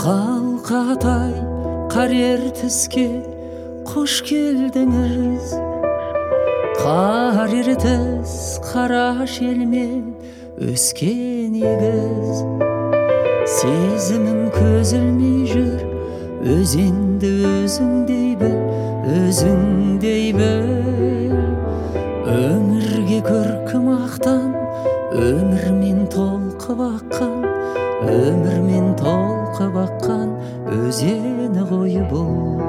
Қалқатай қар ертіске қош келдіңіз. Қар ертіс қара желмен өскен егіз. Сезімім көзілмей жүр, өзіңді өзіңдей біл, өзіңдей біл. Өмірге көркім ақтан, өмірмен толқып аққан, өмірмен толқып аққан өзені ғой бұл.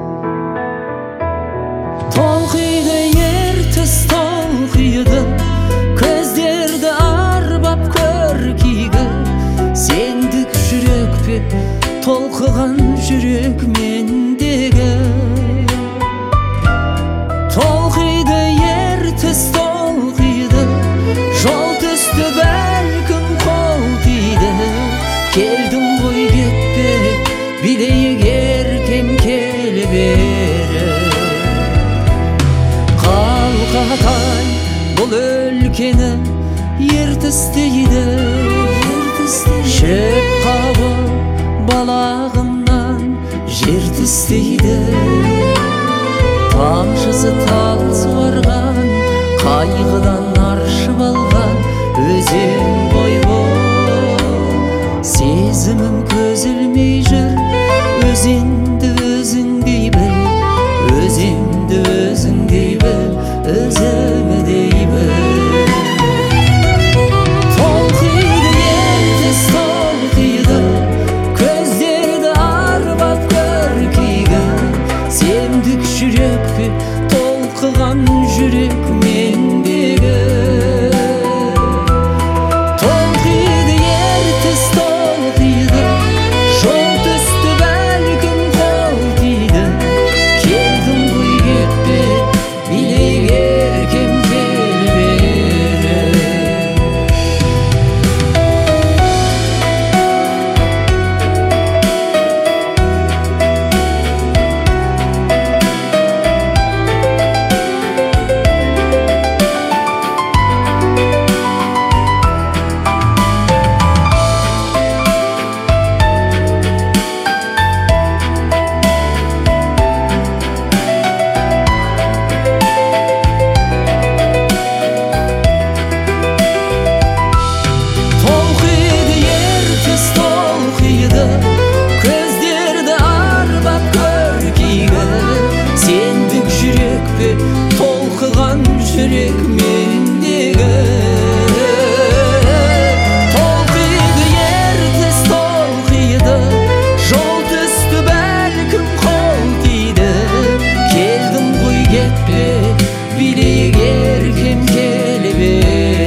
Толқиды ертіс толқиды, көздерді арбап көркейді. Сендік жүрек пе, толқыған жүрек мендегі. Толқиды ертіс толқиды, жол түсті бәлкім қол тиді. Келдің ғой кетпе, билейік еркем келе бері. Қалқатай бұл өлкені ертіс дейді. Шөп қабып балағымнан жер тістейді. Тамшысы тал суарған, қайғыдан аршып алған өзен ғой бұл. Сезімім көзілмей жүр, өзіңді өзіңдей біл, өзіңді өзіңдей біл, өзіңдей біл. Толқиды ертіс толқиды, көздерді арбап көркейді. Сендік жүрек пе, толқыған жүрек мендегі. Толқиды ертіс толқиды, жол түсті бәлкім қол тиді. Келдің ғой кетпе, билейік еркем келе бері. Көздерді арбап көркейді. Сендік жүрек пе, толқыған жүрек мендегі. Толқиды ертіс толқиды, жол түсті бәлкім қол тиді. Келдің ғой кетпе, билейік еркем келе бері.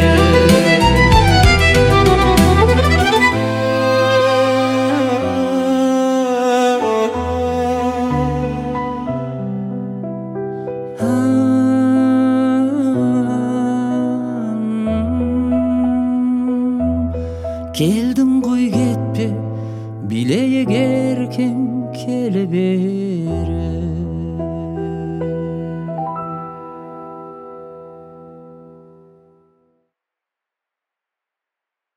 Келдің ғой кетпе, билейік еркем келе бері.